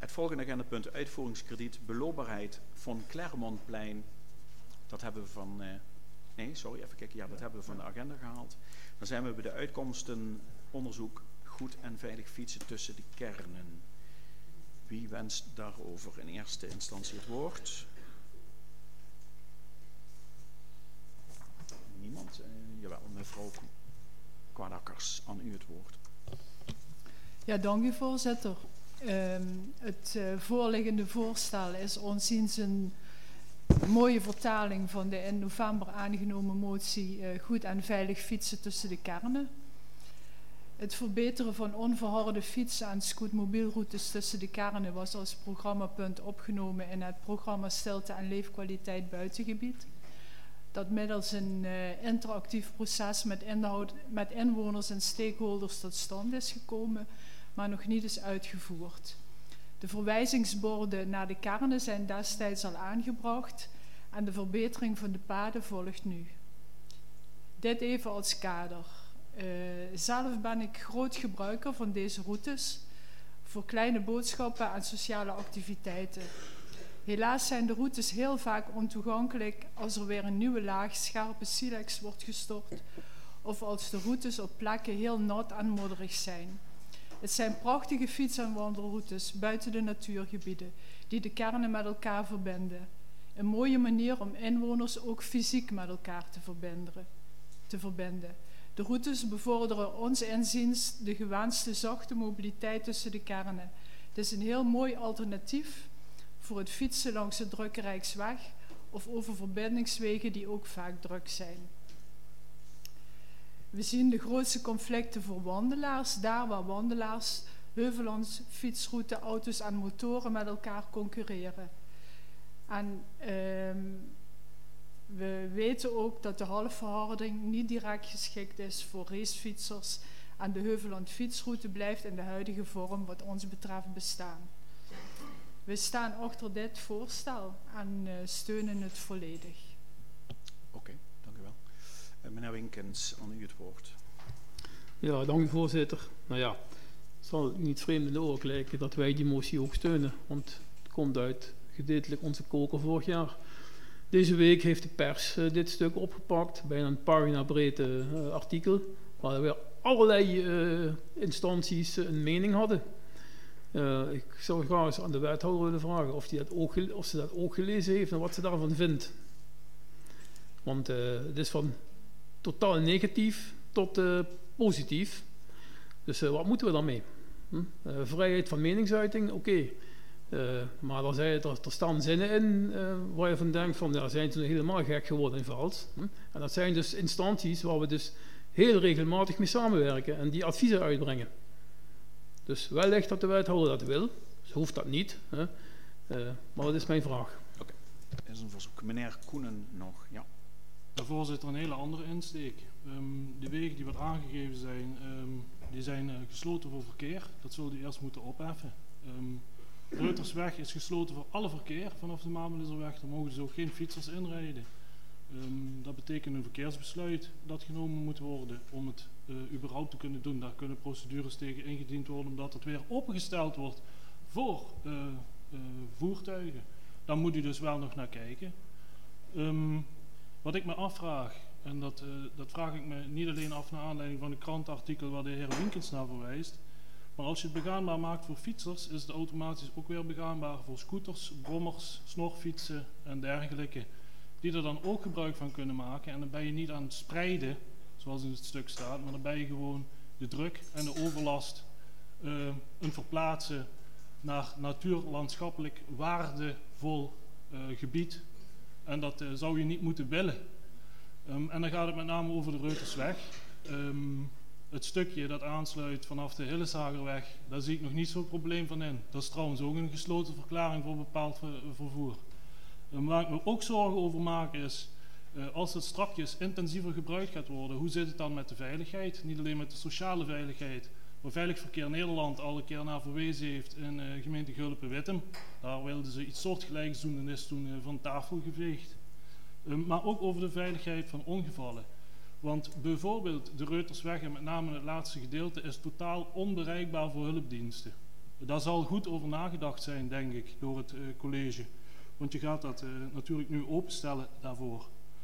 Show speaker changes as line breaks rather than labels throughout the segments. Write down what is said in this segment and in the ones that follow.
Het volgende agendapunt, uitvoeringskrediet, beloopbaarheid van Clermontplein. Dat hebben we van... even kijken. Ja, dat hebben we van de agenda gehaald. Dan zijn we bij de uitkomstenonderzoek goed en veilig fietsen tussen de kernen. Wie wenst daarover in eerste instantie het woord? Niemand? Jawel, mevrouw Kwadakkers, aan u het woord.
Ja, dank u voorzitter. Het voorliggende voorstel is onziens een mooie vertaling van de in november aangenomen motie goed en veilig fietsen tussen de kernen. Het verbeteren van onverharde fietsen- en scootmobielroutes tussen de kernen was als programmapunt opgenomen in het programma Stilte en Leefkwaliteit Buitengebied. Dat middels een interactief proces met inwoners en stakeholders tot stand is gekomen, maar nog niet is uitgevoerd. De verwijzingsborden naar de kernen zijn destijds al aangebracht en de verbetering van de paden volgt nu. Dit even als kader. Zelf ben ik groot gebruiker van deze routes voor kleine boodschappen en sociale activiteiten. Helaas zijn de routes heel vaak ontoegankelijk als er weer een nieuwe laag scherpe silex wordt gestort of als de routes op plekken heel nat en modderig zijn. Het zijn prachtige fiets- en wandelroutes buiten de natuurgebieden die de kernen met elkaar verbinden. Een mooie manier om inwoners ook fysiek met elkaar te verbinden. De routes bevorderen ons inziens de gewenste zachte mobiliteit tussen de kernen. Het is een heel mooi alternatief voor het fietsen langs de drukke Rijksweg of over verbindingswegen die ook vaak druk zijn. We zien de grootste conflicten voor wandelaars, daar waar wandelaars, heuvellands, fietsroute, auto's en motoren met elkaar concurreren. En we weten ook dat de halfverharding niet direct geschikt is voor racefietsers en de Heuvelland fietsroute blijft in de huidige vorm wat ons betreft bestaan. We staan achter dit voorstel en steunen het volledig.
Oké, dank u wel. Meneer Winkens, aan u het woord.
Ja, dank u voorzitter. Nou ja, het zal niet vreemd in de oren lijken dat wij die motie ook steunen, want het komt uit gedeeltelijk onze koker vorig jaar. Deze week heeft de pers dit stuk opgepakt, bijna een pagina breed artikel, waar weer allerlei instanties een mening hadden. Ik zou graag eens aan de wethouder willen vragen of ze dat ook gelezen heeft en wat ze daarvan vindt. Want het is van totaal negatief tot positief. Dus wat moeten we daarmee? Vrijheid van meningsuiting, oké. Maar er staan zinnen in waar je van denkt van, ja, zijn ze helemaal gek geworden in Vals. En dat zijn dus instanties waar we dus heel regelmatig mee samenwerken en die adviezen uitbrengen. Dus wellicht dat de wethouder dat wil. Ze hoeft dat niet. Maar dat is mijn vraag.
Oké, dat is een verzoek. Meneer Koenen nog, ja.
Voorzitter, een hele andere insteek. De wegen die wat aangegeven zijn, die zijn gesloten voor verkeer. Dat zullen we eerst moeten opheffen. De Reutersweg is gesloten voor alle verkeer vanaf de Mamelizerweg. Daar mogen dus ook geen fietsers inrijden. Dat betekent een verkeersbesluit dat genomen moet worden om het überhaupt te kunnen doen. Daar kunnen procedures tegen ingediend worden omdat het weer opengesteld wordt voor voertuigen. Daar moet u dus wel nog naar kijken. Wat ik me afvraag, en dat vraag ik me niet alleen af naar aanleiding van een krantenartikel waar de heer Winkens naar verwijst, maar als je het begaanbaar maakt voor fietsers, is het automatisch ook weer begaanbaar voor scooters, brommers, snorfietsen en dergelijke, die er dan ook gebruik van kunnen maken. En dan ben je niet aan het spreiden, zoals in het stuk staat, maar dan ben je gewoon de druk en de overlast een verplaatsen naar natuurlandschappelijk waardevol gebied. En dat zou je niet moeten willen. En dan gaat het met name over de Reutersweg. Het stukje dat aansluit vanaf de Hilleshagerweg, daar zie ik nog niet zo'n probleem van in. Dat is trouwens ook een gesloten verklaring voor bepaald vervoer. Waar ik me ook zorgen over maak is, als het strakjes intensiever gebruikt gaat worden, hoe zit het dan met de veiligheid? Niet alleen met de sociale veiligheid, waar Veilig Verkeer Nederland al een keer naar verwezen heeft in gemeente Gulpen-Wittem. Daar wilden ze iets soortgelijks doen en is toen van tafel geveegd. Maar ook over de veiligheid van ongevallen. Want bijvoorbeeld de Reutersweg en met name het laatste gedeelte is totaal onbereikbaar voor hulpdiensten. Daar zal goed over nagedacht zijn, denk ik, door het college. Want je gaat dat natuurlijk nu openstellen daarvoor.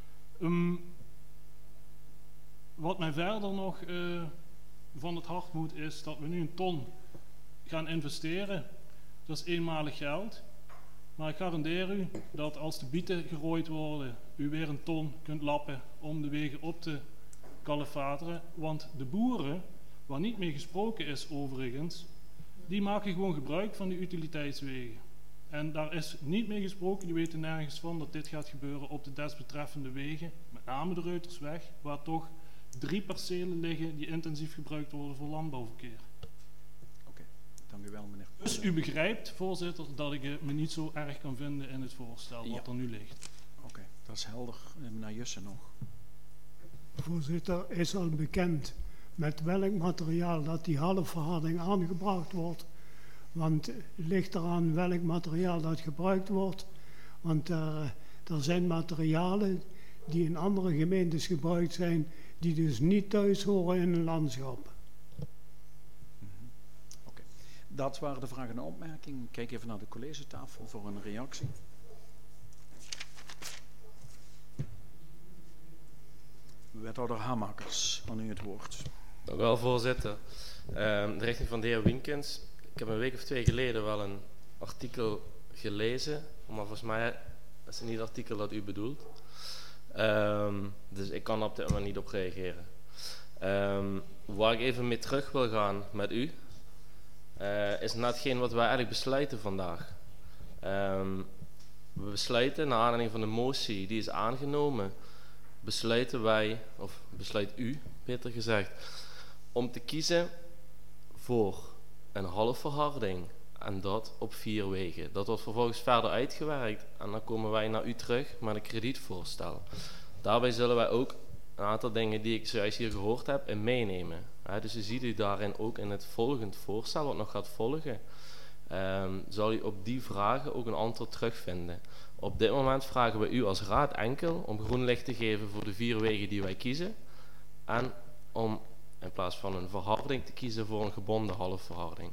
Wat mij verder nog van het hart moet is dat we nu 1 ton gaan investeren. Dat is eenmalig geld. Maar ik garandeer u dat als de bieten gerooid worden, u weer 1 ton kunt lappen om de wegen op te kalefateren. Want de boeren, waar niet mee gesproken is overigens, die maken gewoon gebruik van de utiliteitswegen. En daar is niet mee gesproken, die weten nergens van dat dit gaat gebeuren op de desbetreffende wegen, met name de Reutersweg, waar toch 3 percelen liggen die intensief gebruikt worden voor landbouwverkeer.
Oké, dank u wel, meneer.
Dus u begrijpt, voorzitter, dat ik me niet zo erg kan vinden in het voorstel wat er nu ligt.
Oké, dat is helder. Meneer Jussen nog.
Voorzitter, is al bekend met welk materiaal dat die halfverharding aangebracht wordt? Want het ligt eraan welk materiaal dat gebruikt wordt. Want er zijn materialen die in andere gemeentes gebruikt zijn, die dus niet thuis horen in een landschap.
Oké. Dat waren de vragen en opmerkingen. Kijk even naar de collegetafel voor een reactie. Wethouder Hamakers, aan u het woord.
Dank u wel, voorzitter. De richting van de heer Winkens. Ik heb een week of 2 geleden wel een artikel gelezen, maar volgens mij is het niet het artikel dat u bedoelt. Dus ik kan op dit moment niet op reageren. Waar ik even mee terug wil gaan met u, is net hetgeen wat wij eigenlijk besluiten vandaag. We besluiten, naar aanleiding van de motie die is aangenomen, besluiten wij, of besluit u, beter gezegd, om te kiezen voor een halfverharding en dat op 4 wegen. Dat wordt vervolgens verder uitgewerkt en dan komen wij naar u terug met een kredietvoorstel. Daarbij zullen wij ook een aantal dingen die ik zojuist hier gehoord heb in meenemen. Dus u ziet u daarin ook in het volgend voorstel wat nog gaat volgen. Zal u op die vragen ook een antwoord terugvinden. Op dit moment vragen we u als raad enkel om groen licht te geven voor de 4 wegen die wij kiezen en om in plaats van een verharding te kiezen voor een gebonden halfverharding.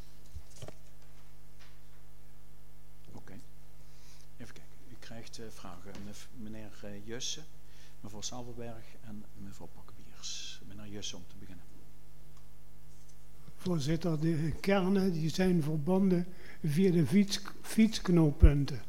Oké. Even kijken. U krijgt vragen. Meneer Jussen, mevrouw Salverberg en mevrouw Pakkebiers. Meneer Jussen om te beginnen.
Voorzitter, de kernen die zijn verbonden via de fietsknooppunten.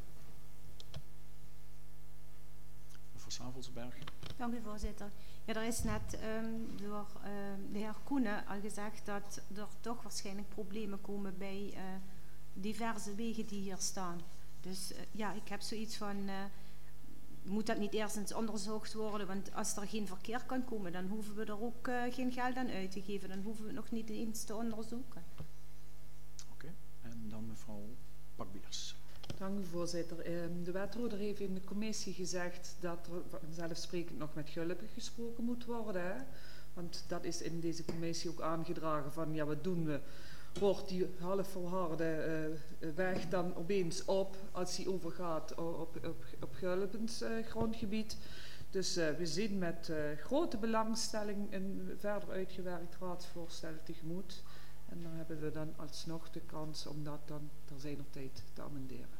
Mevrouw Salverberg.
Dank u, voorzitter. Ja, er is net door de heer Koenen al gezegd dat er toch waarschijnlijk problemen komen bij diverse wegen die hier staan. Dus ja, ik heb zoiets van, moet dat niet eerst eens onderzocht worden? Want als er geen verkeer kan komen, dan hoeven we er ook geen geld aan uit te geven. Dan hoeven we het nog niet eens te onderzoeken.
Oké. En dan mevrouw Pakbiers.
Dank u, voorzitter. De wethouder heeft in de commissie gezegd dat er vanzelfsprekend nog met Gulpen gesproken moet worden. Hè? Want dat is in deze commissie ook aangedragen van, ja, wat doen we? Wordt die halfverharde weg dan opeens op als die overgaat op Gulpens grondgebied? Dus we zien met grote belangstelling een verder uitgewerkt raadsvoorstel tegemoet. En dan hebben we dan alsnog de kans om dat dan ter zijner tijd te amenderen.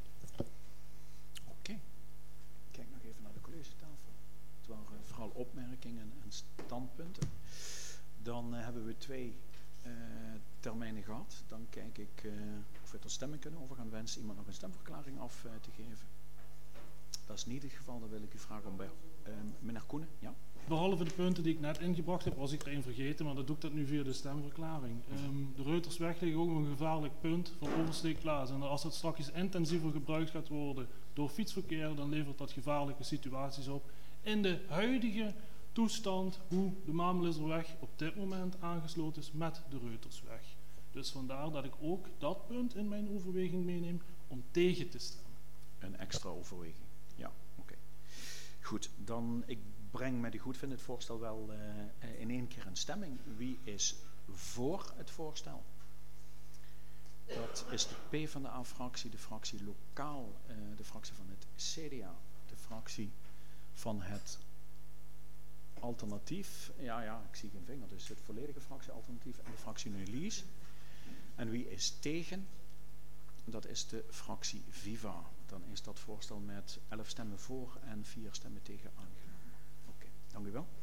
Oké. Kijk nog even naar de collegetafel. Het waren vooral opmerkingen en standpunten. Dan hebben we 2 termijnen gehad. Dan kijk ik of we tot stemming kunnen overgaan. Wenst iemand nog een stemverklaring af te geven? Dat is niet het geval. Dan wil ik u vragen om bij meneer Koenen. Ja?
Behalve de punten die ik net ingebracht heb, was ik er één vergeten, maar dat doe ik dat nu via de stemverklaring. De Reutersweg ligt ook een gevaarlijk punt van oversteekplaats. En als dat straks intensiever gebruikt gaat worden door fietsverkeer, dan levert dat gevaarlijke situaties op. In de huidige toestand, hoe de Mamelisserweg op dit moment aangesloten is met de Reutersweg. Dus vandaar dat ik ook dat punt in mijn overweging meeneem om tegen te stemmen.
Een extra overweging. Ja, oké. Goed, dan ik breng met u goedvinden het voorstel wel in 1 keer in stemming. Wie is voor het voorstel? Dat is de PvdA-fractie, de fractie lokaal, de fractie van het CDA, de fractie van het alternatief. Ja, ik zie geen vinger, dus het volledige fractie alternatief en de fractie Nulies. En wie is tegen? Dat is de fractie Viva. Dan is dat voorstel met 11 stemmen voor en 4 stemmen tegen aangenomen. Oké, dank u wel.